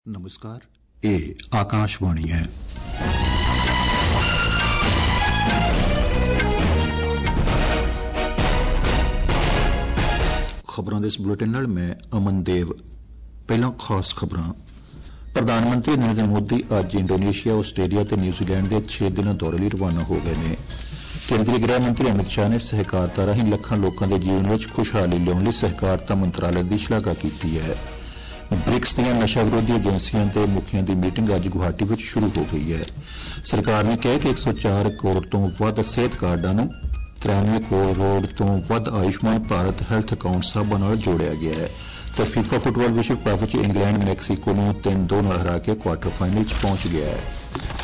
नमस्कार, ये आकाशवाणी है। खबरों इस बुलेटिन नाल मैं अमन देव। पहला खास खबरां। प्रधानमंत्री नरेंद्र मोदी अज इंडोनेशिया, आस्ट्रेलिया ते न्यूजीलैंड के 6 दिना दौरे लिए रवाना हो गए ने। केंद्रीय गृह मंत्री अमित शाह ने सहकारिता राहीं लखां लोकां दे जीवन विच खुशहाली लियाउण लई सहकारिता मंत्रालय की शलाघा की है। ब्रिक्स दीआं नशा विरोधी एजेंसियां दे मुखियां दी मीटिंग अज गुवाहाटी विच शुरू हो गई है। सरकार ने कहा कि 104 करोड़ तो वध सेहत कार्डां नूं 93 करोड़ तो वध आयुष्मान भारत हैल्थ अकाउंट साहबां नाल जोड़िया गया है। तो फीफा फुटबाल विश्व कप च इंग्लैंड मैक्सीको नूं 3-2 नाल हरा के क्वार्टर फाइनल च पहुंच गया है।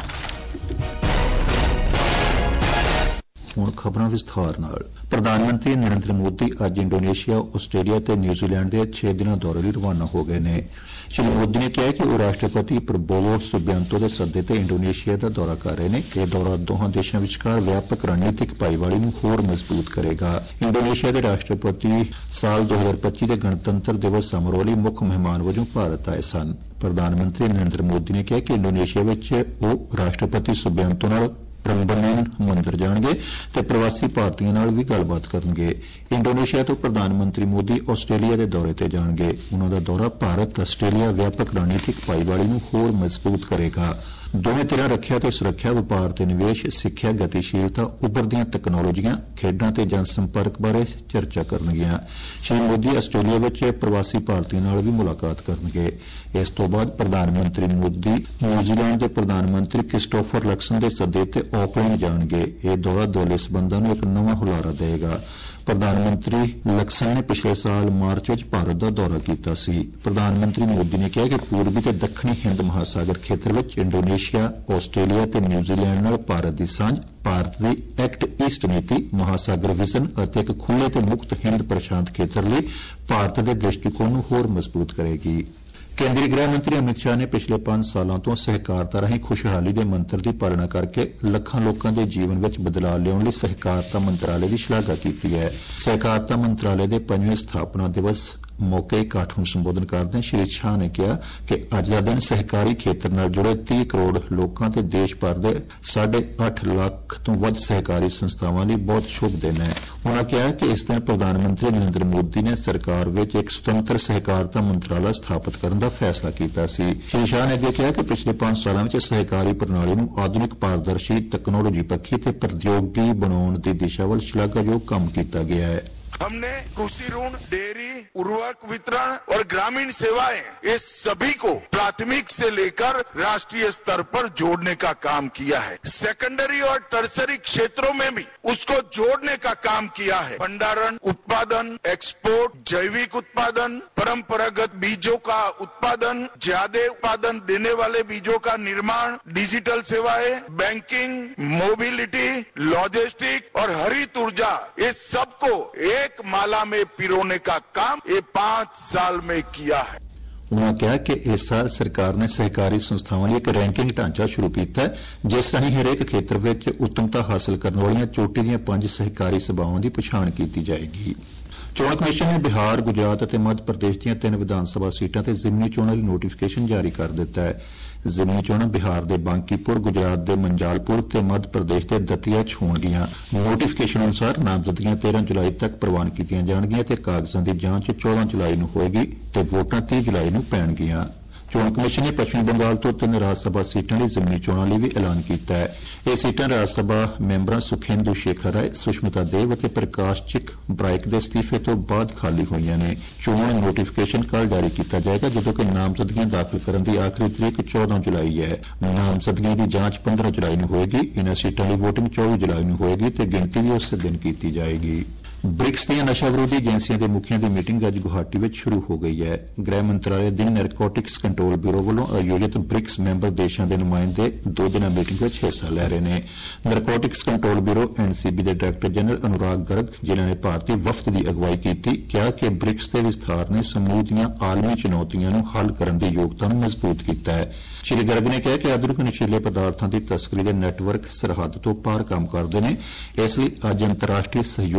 हुण खबरां विस्तार नाल। प्रधानमंत्री नरेंद्र मोदी अज इंडोनेशिया, आस्ट्रेलिया ते न्यूजीलैंड के 6 दिना दौरे लिए रवाना हो गए ने। श्री मोदी ने कहा कि वह राष्ट्रपति प्रबोवो सुबियांतो के सद्दे ते इंडोनेशिया का दौरा कर रहे हैं। यह दौरा दोहां देशों विचकार व्यापक रणनीतिक भाईवाली नूं होर मजबूत करेगा। इंडोनेशिया के राष्ट्रपति साल 2025 के गणतंत्र दिवस समारोह लई मुख मेहमान वजों भारत आए सन। प्रधानमंत्री नरेंद्र मोदी ने कहा कि इंडोनेशिया विच वह राष्ट्रपति सुबियांतो नाल प्रंबनन मंदिर जाणगे ते प्रवासी भारतीयों नाल भी गलबात करनगे। इंडोनेशिया तो प्रधानमंत्री मोदी आस्ट्रेलिया के दौरे ते जाणगे। उन्हां दा दौरा भारत आस्ट्रेलिया व्यापक रणनीतिक भाईवाली नूं होर मजबूत करेगा। दोवें धिरां रखिया ते सुरक्षा, व्यापार ते निवेश, सिक्ख्या, गतिशीलता, उभरदियां तकनोलोजियां, खेडां ते जन संपर्क बारे चर्चा करनगियां। श्री मोदी आस्ट्रेलिया विच प्रवासी भारतीयों नाल भी मुलाकात करनगे। इस तो बाद प्रधानमंत्री मोदी न्यूजीलैंड के प्रधानमंत्री क्रिस्टोफर लक्सन के सद्दे ते ऑकलैंड जाणगे। यह दौरा दोले संबंधां नूं एक नवां हुलारा देगा। प्रधानमंत्री लक्सन ने पिछले साल मार्च में भारत का दौरा किया सी। प्रधानमंत्री मोदी ने कहा कि पूर्वी ते दक्षिणी हिंद महासागर खेत्र में इंडोनेशिया, आस्ट्रेलिया ते न्यूजीलैंड नाल भारत की सांझ, भारत की एक्ट ईस्ट नीति, महासागर विजन और एक खुले ते मुक्त हिंद प्रशांत खेत्र लिए भारत के दृष्टिकोण नूं होर मजबूत करेगी। केंद्रीय गृह मंत्री अमित शाह ने पिछले 5 सालों तो सहकारिता राहीं खुशहाली के मंत्र की पालना करके लखां लोकां के जीवन में बदलाव लियाउण लई सहकारिता मंत्रालय की शलाघा की है। सहकारिता मंत्रालय के 5वें स्थापना दिवस मौके इकट्ठ नूं संबोधन करदे श्री शाह ने कहा कि अज का दिन सहकारी खेत्र नाल जुड़े 30 करोड़ लोकां ते देश भर के 8.5 लाख तो वध सहकारी संस्थावां लई बहुत शुभ दिन है। उन्होंने कहा कि इस दिन प्रधानमंत्री नरेंद्र मोदी ने सरकार विच एक स्वतंत्र सहकारिता मंत्रालय स्थापित करने का फैसला किया सी। श्री शाह ने अगे कहा कि पिछले 5 सालों में सहकारी प्रणाली नूं आधुनिक, पारदर्शी, तकनोलोजी पक्षी ते प्रौद्योगिकी बनाउण दी दिशा वल शलाघायोग काम किया गया है। हमने कृषि ऋण, डेयरी, उर्वरक वितरण और ग्रामीण सेवाएं, इस सभी को प्राथमिक से लेकर राष्ट्रीय स्तर पर जोड़ने का काम किया है। सेकेंडरी और टर्सरी क्षेत्रों में भी उसको जोड़ने का काम किया है। भंडारण, उत्पादन, एक्सपोर्ट, जैविक उत्पादन, परंपरागत बीजों का उत्पादन, ज्यादा उत्पादन देने वाले बीजों का निर्माण, डिजिटल सेवाएं, बैंकिंग, मोबिलिटी, लॉजिस्टिक और हरित ऊर्जा, इस सबको एक माला में पिरोने का काम ये 5 साल में किया है। उन्होंने कहा कि इस साल सरकार ने सहकारी संस्थावां लई एक रैंकिंग ढांचा शुरू किया है, जिस राहीं हरेक खेत्र में उत्तमता हासिल करने वाली चोटी दी 5 सहकारी सभावां की पछाण की जाएगी। चोण कमीशन ने बिहार, गुजरात और मध्य प्रदेश दी 3 विधान सभा सीटां ते जिमनी चोणां लई नोटिफिकेशन जारी कर दिता है। जिमनी चोणां बिहार के बांकीपुर, गुजरात के मंजालपुर ते मध्य प्रदेश के दतिया च होणगियां। नोटिफिकेशन अनुसार नामजदगियां 13 जुलाई तक प्रवान कीतियां जाणगियां ते कागजां की जांच 14 जुलाई नूं होएगी ते वोटां 30 जुलाई नूं पैणगियां। चोण कमीशन ने पश्चिमी बंगाल तो 3 राज सभा सीटां लई जिमनी चोणां लई भी ऐलान किया है। यह सीटां राज सभा मैंबरां सुखेंदु शेखर राय, सुष्मिता देव और प्रकाश चिक ब्राइक के इस्तीफे तो बाद खाली हुई ने। चोण नोटिफिकेशन कल जारी किया जाएगा, जदों कि नामजदगियां दाखिल करने की आखिरी तरीक 14 जुलाई है। नामजदगियां की जांच 15 जुलाई नूं होएगी। इन्हां सीटां लई वोटिंग 24 जुलाई नूं होएगी ते गिणती भी उस दिन की जाएगी। ब्रिक्स दी नशा विरोधी एजेंसियां के मुखियां की मीटिंग अज गुवाहाटी में शुरू हो गई है। गृह मंत्रालय दी नैरकोटिक्स कंट्रोल ब्यूरो वालों आयोजित ब्रिक्स मैंबर देशों के नुमाइंदे 2 दिना मीटिंग में हिस्सा ले रहे हैं। नैरकोटिक्स कंट्रोल ब्यूरो NCB के डायरैक्टर जनरल अनुराग गर्ग, जिन्होंने भारतीय वफद की अगवाई की, कहा कि ब्रिक्स के विस्तार ने समूह दीआं आलमी चुनौतियों को हल करने की योग्यता मजबूत किया है। श्री गर्ग ने कहा कि आधुनिक नशीले पदार्थों की तस्करी के नैटवर्क सरहद तो पार काम करते हैं, इसलिए अज अंतर्राष्ट्रीय सहयोग जरूरी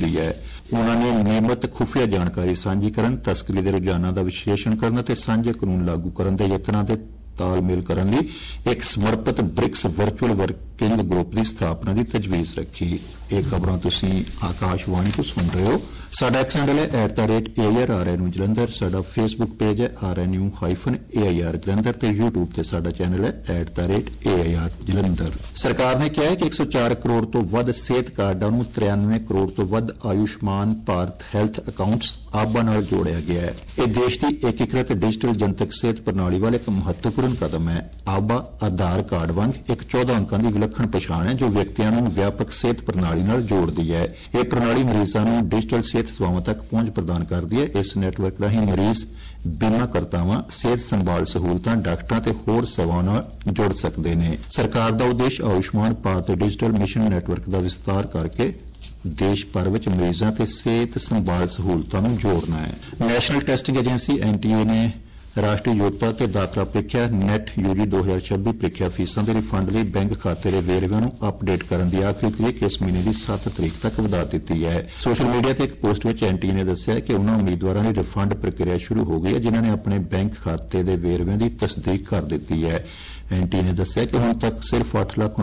ਰਹੀ ਹੈ। ਉਹਨਾਂ ਨੇ ਨਿਯਮਤ ਖੁਫੀਆ ਜਾਣਕਾਰੀ ਸਾਂਝੀ ਕਰਨ, ਤਸਕਰੀ ਦੇ ਰੁਝਾਨਾਂ ਦਾ ਵਿਸ਼ਲੇਸ਼ਣ ਕਰਨ ਅਤੇ ਸਾਂਝੇ ਕਾਨੂੰਨ ਲਾਗੂ ਕਰਨ ਦੇ ਯਤਨਾਂ ਦੇ ਤਾਲਮੇਲ ਕਰਨ ਲਈ ਇੱਕ ਸਮਰਪਿਤ ਬ੍ਰਿਕਸ ਵਰਚੁਅਲ ਵਰਕਿੰਗ ਗਰੁੱਪ ਦੀ ਸਥਾਪਨਾ ਦੀ ਤਜਵੀਜ਼ ਰੱਖੀ। ਇਹ ਖਬਰਾਂ ਤੁਸੀਂ ਆਕਾਸ਼ਵਾਣੀ ਤੋਂ ਸੁਣ ਰਹੇ ਹੋ। ਸਾਡਾ ਐਕਸ ਹੈਂਡਲ ਹੈ @AIRRNU ਜਲੰਧਰ, ਸਾਡਾ ਫੇਸਬੁੱਕ ਪੇਜ ਹੈ RNU-AIR ਜਲੰਧਰ ਤੇ YouTube ਤੇ ਸਾਡਾ ਚੈਨਲ ਹੈ @AIR ਜਲੰਧਰ। ਸਰਕਾਰ ਨੇ ਕਿਹਾ ਹੈ ਕਿ 104 ਕਰੋੜ ਤੋਂ ਵੱਧ ਸਿਹਤ ਕਾਰਡਾਂ ਨੂੰ 93 ਕਰੋੜ ਤੋਂ ਵੱਧ ਆਯੁਸ਼ਮਾਨ ਭਾਰਤ ਹੈਲਥ ਅਕਾਊਂਟਸ ਆਬਾ ਨਾਲ ਜੋੜਿਆ ਗਿਆ ਹੈ। ਇਹ ਦੇਸ਼ ਦੀ ਏਕੀਕ੍ਰਿਤ ਡਿਜੀਟਲ ਜਨਤਕ ਸਿਹਤ ਪ੍ਰਣਾਲੀ ਵੱਲ ਇੱਕ ਮਹੱਤਵਪੂਰਨ ਕਦਮ ਹੈ। ਆਬਾ ਆਧਾਰ ਕਾਰਡ ਵਾਂਗ ਇੱਕ 14 ਅੰਕਾਂ ਦੀ ਵਿਲੱਖਣ ਪਛਾਣ ਹੈ ਜੋ ਵਿਅਕਤੀਆਂ ਨੂੰ ਵਿਆਪਕ ਸਿਹਤ ਪ੍ਰਣਾਲੀ ਨਾਲ ਜੋੜਦੀ ਹੈ। ਇਹ ਪ੍ਰਣਾਲੀ ਮਰੀਜ਼ਾਂ ਨੂੰ ਡਿਜੀਟਲ ਸਿਹਤ ਸੇਵਾਵਾਂ ਤੱਕ ਪਹੁੰਚ ਪ੍ਰਦਾਨ ਕਰਦੀ ਹੈ। ਇਸ ਨੈਟਵਰਕ ਰਾਹੀਂ ਮਰੀਜ਼ ਬੀਮਾ ਕਰਤਾਵਾਂ, ਸਿਹਤ ਸੰਭਾਲ ਸਹੂਲਤਾਂ, ਡਾਕਟਰਾਂ ਤੇ ਹੋਰ ਸੇਵਾਵਾਂ ਨਾਲ ਜੁੜ ਸਕਦੇ ਨੇ। ਸਰਕਾਰ ਦਾ ਉਦੇਸ਼ Ayushman Bharat digital mission network ਦਾ ਵਿਸਤਾਰ ਕਰਕੇ ਦੇਸ਼ ਭਰ ਵਿੱਚ ਮਰੀਜ਼ਾਂ ਤੇ ਸਿਹਤ ਸੰਭਾਲ ਸਹੂਲਤਾਂ ਨੂੰ ਜੋੜਨਾ ਹੈ। ਨੈਸ਼ਨਲ ਟੈਸਟਿੰਗ ਏਜੰਸੀ NTA ਨੇ ਰਾਸ਼ਟਰੀ ਯੋਗਤਾ ਤੇ ਦਾਖਲਾ ਪ੍ਰੀਖਿਆ NET UG 2026 ਪ੍ਰੀਖਿਆ ਫੀਸਾਂ ਦੇ ਰਿਫੰਡ ਲਈ ਬੈਂਕ ਖਾਤੇ ਦੇ ਵੇਰਵਿਆਂ ਨੂੰ ਅਪਡੇਟ ਕਰਨ ਦੀ ਆਖਰੀ ਤਰੀਕ ਇਸ ਮਹੀਨੇ ਦੀ 7 ਤਰੀਕ ਤੱਕ ਵਧਾ ਦਿੱਤੀ ਹੈ। ਸੋਸ਼ਲ ਮੀਡੀਆ ਤੇ ਇੱਕ ਪੋਸਟ ਵਿੱਚ NTA ਨੇ ਦੱਸਿਆ ਕਿ ਉਨ੍ਹਾਂ ਉਮੀਦਵਾਰਾਂ ਦੀ ਰਿਫੰਡ ਪ੍ਰਕਿਰਿਆ ਸ਼ੁਰੂ ਹੋ ਗਈ ਹੈ ਜਿਨ੍ਹਾਂ ਨੇ ਆਪਣੇ ਬੈਂਕ ਖਾਤੇ ਦੇ ਵੇਰਵਿਆਂ ਦੀ ਤਸਦੀਕ ਕਰ ਦਿੱਤੀ ਹੈ। NTA ਨੇ ਦੱਸਿਆ ਕਿ ਹੁਣ ਤੱਕ ਸਿਰਫ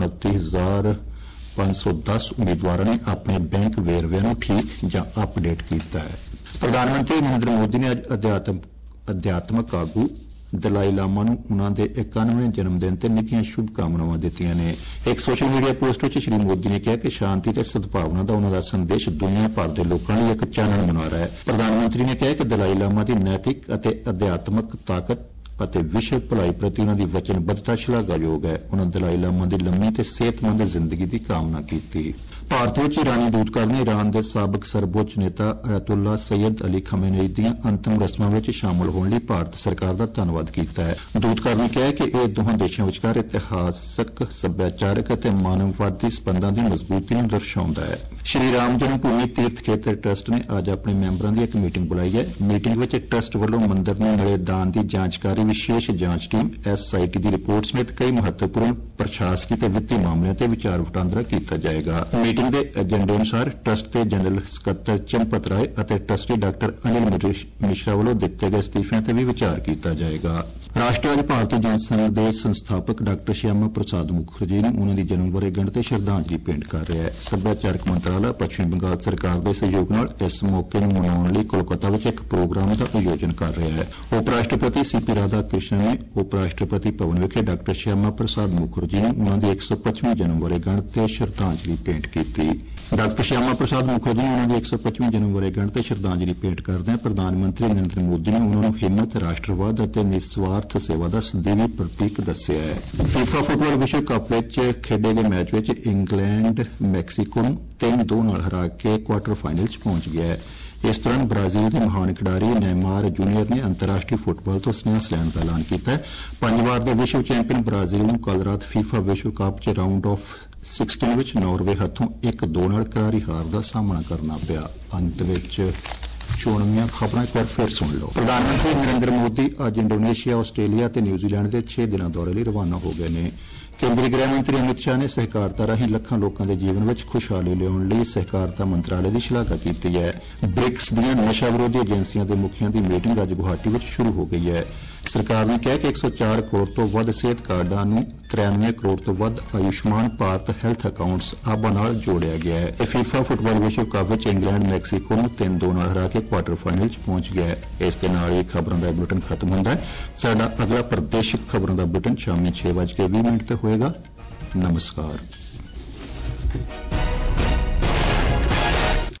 8,29,510 ਉਮੀਦਵਾਰਾਂ ਨੇ ਆਪਣੇ ਬੈਂਕ ਵੇਰਵਿਆਂ ਨੂੰ ਠੀਕ ਜਾਂ ਅਪਡੇਟ ਕੀਤਾ ਹੈ। ਪ੍ਰਧਾਨ ਮੰਤਰੀ ਨਰਿੰਦਰ ਮੋਦੀ ਨੇ ਅੱਜ ਅਧਿਆਤਮਕ ਆਗੂ ਦਲਾਈ ਲਾਮਾ ਨੂੰ ਉਨ੍ਹਾਂ ਦੇ 91ਵੇਂ ਜਨਮ ਦਿਨ ਤੇ ਨਿੱਘੀਆਂ ਸ਼ੁਭਕਾਮਨਾਵਾਂ ਦਿੱਤੀਆਂ ਨੇ। ਇੱਕ ਸੋਸ਼ਲ ਮੀਡੀਆ ਪੋਸਟ ਵਿੱਚ ਸ਼੍ਰੀ ਮੋਦੀ ਨੇ ਕਿਹਾ ਕਿ ਸ਼ਾਂਤੀ ਤੇ ਸਦਭਾਵਨਾ ਦਾ ਉਨ੍ਹਾਂ ਦਾ ਸੰਦੇਸ਼ ਦੁਨੀਆ ਭਰ ਦੇ ਲੋਕਾਂ ਲਈ ਇੱਕ ਚਾਨਣ ਮੁਨਾਰਾ ਹੈ। ਪ੍ਰਧਾਨ ਮੰਤਰੀ ਨੇ ਕਿਹਾ ਕਿ ਦਲਾਈ ਲਾਮਾ ਦੀ ਨੈਤਿਕ ਅਤੇ ਅਧਿਆਤਮਕ ਤਾਕਤ ਅਤੇ ਵਿਸ਼ਵ ਭਲਾਈ ਪ੍ਰਤੀ ਉਨ੍ਹਾਂ ਦੀ ਵਚਨਬੱਧਤਾ ਸ਼ਲਾਘਾਯੋਗ ਹੈ। ਉਨ੍ਹਾਂ ਦਲਾਈ ਲਾਮਾ ਦੀ ਲੰਮੀ ਤੇ ਸਿਹਤਮੰਦ ਜ਼ਿੰਦਗੀ ਦੀ ਕਾਮਨਾ ਕੀਤੀ। ਭਾਰਤ ਵਿੱਚ ਈਰਾਨੀ ਦੂਤਘਰ ਨੇ ਈਰਾਨ ਦੇ ਸਾਬਕ ਸਰਵਉੱਚ ਨੇਤਾ ਅਯਤੁੱਲਾ ਸੈਯਦ ਅਲੀ ਖਮੇਨਈ ਦੀਆਂ ਅੰਤਮ ਰਸਮਾਂ ਵਿੱਚ ਸ਼ਾਮਲ ਹੋਣ ਲਈ ਭਾਰਤ ਸਰਕਾਰ ਦਾ ਧੰਨਵਾਦ ਕੀਤਾ ਹੈ। ਦੂਤਘਰ ਨੇ ਕਿਹਾ ਕਿ ਇਹ ਦੋਹਾਂ ਦੇਸ਼ਾਂ ਵਿਚਕਾਰ ਇਤਿਹਾਸਕ, ਸੱਭਿਆਚਾਰਕ ਅਤੇ ਮਾਨਵਵਾਦੀ ਸਬੰਧਾਂ ਦੀ ਮਜ਼ਬੂਤੀ ਨੂੰ ਦਰਸਾਉਂਦਾ ਹੈ। ਸ਼੍ਰੀ ਰਾਮ ਜਨਮ ਭੂਮੀ ਤੀਰਥ ਖੇਤਰ ਟਰੱਸਟ ਨੇ ਅੱਜ ਆਪਣੇ ਮੈਂਬਰਾਂ ਦੀ ਇੱਕ ਮੀਟਿੰਗ ਬੁਲਾਈ ਹੈ। ਮੀਟਿੰਗ ਵਿੱਚ ਟਰੱਸਟ ਵੱਲੋਂ ਮੰਦਰ ਨੂੰ ਮਿਲੇ ਦਾਨ ਦੀ ਜਾਂਚਕਾਰੀ ਵਿਸ਼ੇਸ਼ ਜਾਂਚ ਟੀਮ SIT ਦੀ ਰਿਪੋਰਟ ਸਮੇਤ ਕਈ ਮਹੱਤਵਪੂਰਨ ਪ੍ਰਸ਼ਾਸਕੀ ਤੇ ਵਿੱਤੀ ਮਾਮਲਿਆਂ ਤੇ ਵਿਚਾਰ ਵਟਾਂਦਰਾ ਕੀਤਾ ਜਾਏਗਾ। ਮੀਟਿੰਗ ਦੇ ਏਜੰਡੇ ਅਨੁਸਾਰ ਟਰੱਸਟ ਦੇ ਜਨਰਲ ਸਕੱਤਰ ਚੰਪਤ ਰਾਏ ਅਤੇ ਟਰੱਸਟੀ ਡਾਕਟਰ ਅਨਿਲ ਮਿਸ਼ਰਾ ਵੱਲੋਂ ਦਿੱਤੇ ਗਏ ਅਸਤੀਫਿਆਂ ਤੇ ਵੀ ਵਿਚਾਰ ਕੀਤਾ ਜਾਏਗਾ। ਰਾਸ਼ਟਰ ਅੱਜ ਭਾਰਤੀ ਜਨਸੰਘ ਦੇ ਸੰਸਥਾਪਕ ਡਾਕਟਰ ਸ਼ਿਆਮਾ ਪ੍ਰਸਾਦ ਮੁਖਰਜੀ ਨੂੰ ਉਨ੍ਹਾਂ ਦੀ ਜਨਮ ਵਰ੍ਹੇਗੰਢ ਤੇ ਸ਼ਰਧਾਂਜਲੀ ਭੇਂਟ ਕਰ ਰਿਹਾ ਹੈ। ਸੱਭਿਆਚਾਰਕ ਮੰਤਰਾਲਾ ਪੱਛਮੀ ਬੰਗਾਲ ਸਰਕਾਰ ਦੇ ਸਹਿਯੋਗ ਨਾਲ ਇਸ ਮੌਕੇ ਨੂੰ ਮਨਾਉਣ ਲਈ ਕੋਲਕਾਤਾ ਵਿੱਚ ਇੱਕ ਪ੍ਰੋਗਰਾਮ ਦਾ ਆਯੋਜਨ ਕਰ ਰਿਹਾ ਹੈ। ਉਪ ਰਾਸ਼ਟਰਪਤੀ CP ਰਾਧਾ ਕ੍ਰਿਸ਼ਨਨ ਨੇ ਉਪ ਰਾਸ਼ਟਰਪਤੀ ਭਵਨ ਵਿਖੇ ਡਾਕਟਰ ਸ਼ਿਆਮਾ ਪ੍ਰਸਾਦ ਮੁਖਰਜੀ ਨੂੰ ਉਨ੍ਹਾਂ ਦੀ 125ਵੀਂ ਜਨਮ ਵਰ੍ਹੇਗੰਢ ਤੇ ਸ਼ਰਧਾਂਜਲੀ ਭੇਂਟ ਕੀਤੀ। ਡਾਕਟਰ ਸ਼ਿਆਮਾ ਪ੍ਰਸਾਦ ਮੁਖਰਜੀ ਨੂੰ ਉਨ੍ਹਾਂ ਦੀ 125ਵੀਂ ਜਨਮ ਵਰ੍ਹੇਗੰਢ ਤੇ ਸ਼ਰਧਾਂਜਲੀ ਭੇਂਟ ਕਰਦਿਆਂ ਪ੍ਰਧਾਨ ਮੰਤਰੀ ਨਰਿੰਦਰ ਮੋਦੀ ਨੇ ਉਨ੍ਹਾਂ ਨੂੰ ਹਿੰਮਤ, ਰਾਸ਼ਟਰਵਾਦ ਅਤੇ ਨਿਸਵਾਰਥ ਸੇਵਾ ਦਾ ਸਦੀਵੀ ਪ੍ਰਤੀਕ ਦੱਸਿਆ ਹੈ। FIFA ਫੁੱਟਬਾਲ ਵਿਸ਼ਵ ਕੱਪ ਵਿੱਚ ਖੇਡੇ ਗਏ ਮੈਚ ਵਿੱਚ ਇੰਗਲੈਂਡ ਮੈਕਸੀਕੋ ਨੂੰ 3-2 ਨਾਲ ਹਰਾ ਕੇ ਕੁਆਰਟਰ ਫਾਈਨਲ 'ਚ ਪਹੁੰਚ ਗਿਆ ਹੈ। ਇਸ ਦੌਰਾਨ ਬ੍ਰਾਜ਼ੀਲ ਦੇ ਮਹਾਨ ਖਿਡਾਰੀ ਨੇਮਾਰ ਜੂਨੀਅਰ ਨੇ ਅੰਤਰਰਾਸ਼ਟਰੀ ਫੁੱਟਬਾਲ ਤੋਂ ਸੰਨਿਆਸ ਲੈਣ ਦਾ ਐਲਾਨ ਕੀਤਾ ਹੈ। 5 ਵਾਰ ਦੇ ਵਿਸ਼ਵ ਚੈਂਪੀਅਨ ਬ੍ਰਾਜ਼ੀਲ ਨੂੰ ਕੱਲ੍ਹ ਰਾਤ FIFA ਵਿਸ਼ਵ ਕੱਪ 'ਚ ਰਾਊਂਡ ਆਫ 16 ਵਿੱਚ ਨਾਰਵੇ ਹੱਥੋਂ 1-2 ਨਾਲ ਕਰਾਰੀ ਹਾਰ ਦਾ ਸਾਹਮਣਾ ਕਰਨਾ ਪਿਆ। ਅੰਤ ਵਿੱਚ ਚੋਣਵੀਆਂ ਖਬਰਾਂ ਇੱਕ ਵਾਰ ਫਿਰ ਸੁਣ ਲਓ। ਪ੍ਰਧਾਨ ਮੰਤਰੀ ਨਰਿੰਦਰ ਮੋਦੀ ਅੱਜ ਇੰਡੋਨੇਸ਼ੀਆ, ਆਸਟ੍ਰੇਲੀਆ ਤੇ ਨਿਊਜ਼ੀਲੈਂਡ ਦੇ 6 ਦਿਨਾਂ ਦੌਰੇ ਲਈ ਰਵਾਨਾ ਹੋ ਗਏ ਨੇ। ਕੇਂਦਰੀ ਗ੍ਰਹਿ ਮੰਤਰੀ ਅਮਿਤ ਸ਼ਾਹ ਨੇ ਸਹਿਕਾਰਤਾ ਰਾਹੀਂ ਲੱਖਾਂ ਲੋਕਾਂ ਦੇ ਜੀਵਨ ਵਿੱਚ ਖੁਸ਼ਹਾਲੀ ਲਿਆਉਣ ਲਈ ਸਹਿਕਾਰਤਾ ਮੰਤਰਾਲੇ ਦੀ ਸ਼ਲਾਘਾ ਕੀਤੀ ਹੈ। ਬ੍ਰਿਕਸ ਦੀਆਂ ਨਸ਼ਾ ਵਿਰੋਧੀ ਏਜੰਸੀਆਂ ਦੇ ਮੁਖੀਆਂ ਦੀ ਮੀਟਿੰਗ ਅੱਜ ਗੁਹਾਟੀ ਵਿੱਚ ਸ਼ੁਰੂ ਹੋ ਗਈ ਹੈ। ਸਰਕਾਰ ਨੇ ਕਿਹਾ ਕਿ 104 ਕਰੋੜ ਤੋਂ ਵੱਧ ਸਿਹਤ ਕਾਰਡਾਂ ਨੂੰ 93 ਕਰੋੜ ਤੋਂ ਵੱਧ ਆਯੁਸ਼ਮਾਨ ਭਾਰਤ ਹੈਲਥ ਅਕਾਊਂਟਸ ਆਬਾ ਨਾਲ ਜੋੜਿਆ ਗਿਆ ਹੈ। ਇਹ FIFA ਫੁੱਟਬਾਲ ਵਿਸ਼ਵ ਕੱਪ ਵਿੱਚ ਇੰਗਲੈਂਡ ਮੈਕਸੀਕੋ ਨੂੰ 3-2 ਨਾਲ ਹਰਾ ਕੇ ਕੁਆਰਟਰ ਫਾਈਨਲ 'ਚ ਪਹੁੰਚ ਗਿਆ ਹੈ। ਇਸ ਦੇ ਨਾਲ ਹੀ ਖਬਰਾਂ ਦਾ ਬੁਲੇਟਿਨ ਖਤਮ ਹੁੰਦਾ ਹੈ। ਸਾਡਾ ਅਗਲਾ ਪ੍ਰਾਦੇਸ਼ਿਕ ਖਬਰਾਂ ਦਾ ਬੁਲੇਟਿਨ ਸ਼ਾਮੀ 6:20 ਤੇ ਹੋਏਗਾ। ਨਮਸਕਾਰ।